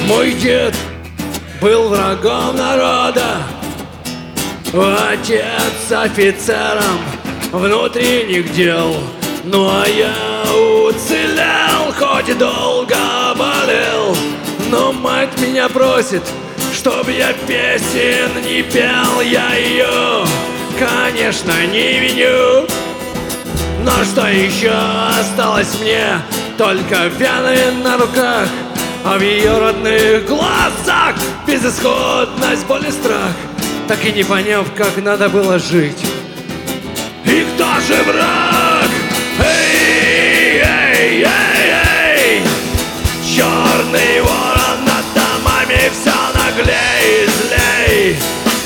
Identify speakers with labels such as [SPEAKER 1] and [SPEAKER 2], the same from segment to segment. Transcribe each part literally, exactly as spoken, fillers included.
[SPEAKER 1] Мой дед был врагом народа, отец офицером внутренних дел. Ну а я уцелел, хоть и долго болел. Но мать меня просит, чтоб я песен не пел. Я ее, конечно, не виню. Но что еще осталось мне? Только вены на руках, а в ее родных глазах безысходность, боль и страх. Так и не поняв, как надо было жить. И кто же враг? Эй, эй, эй, эй! Черный ворон над домами все наглей и злей.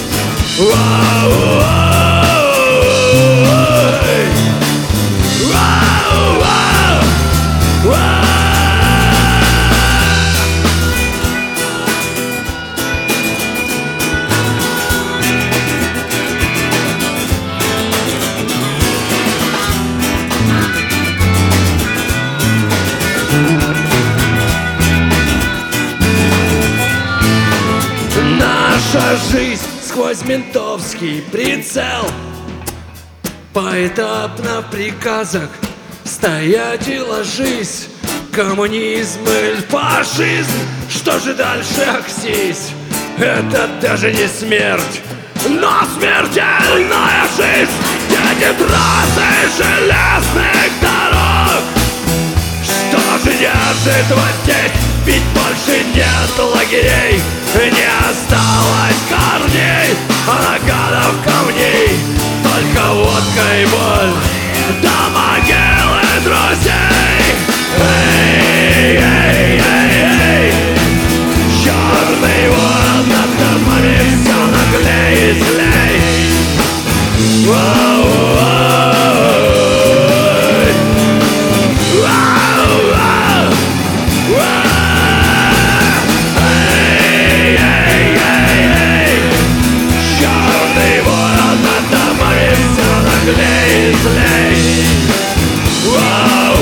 [SPEAKER 1] Вау, наша жизнь сквозь ментовский прицел, поэтапно в приказах стоять и ложись. Коммунизм или фашизм, что же дальше аксись? Это даже не смерть, но смертельная жизнь. Дети трассы железных дорог, что же держит вас здесь? Ведь больше нет лагерей, не осталось корней, а нагадов камней. Только водка и боль, до могилы друзей. Эй, эй, эй, эй! Черный ворон над домами все наглей и злей. Воу, злей, злей. Вау,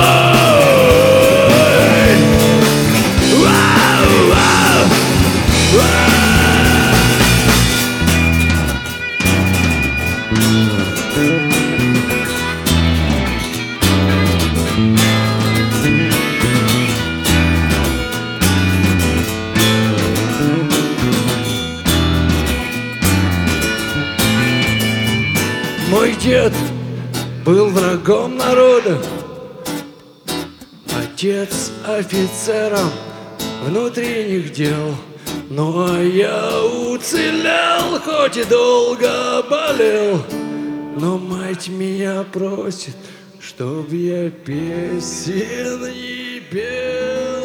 [SPEAKER 1] вау, вау, вау. Мой дед был врагом народа, отец офицером внутренних дел. Ну а я уцелел, хоть и долго болел. Но мать меня просит, чтоб я песен не пел.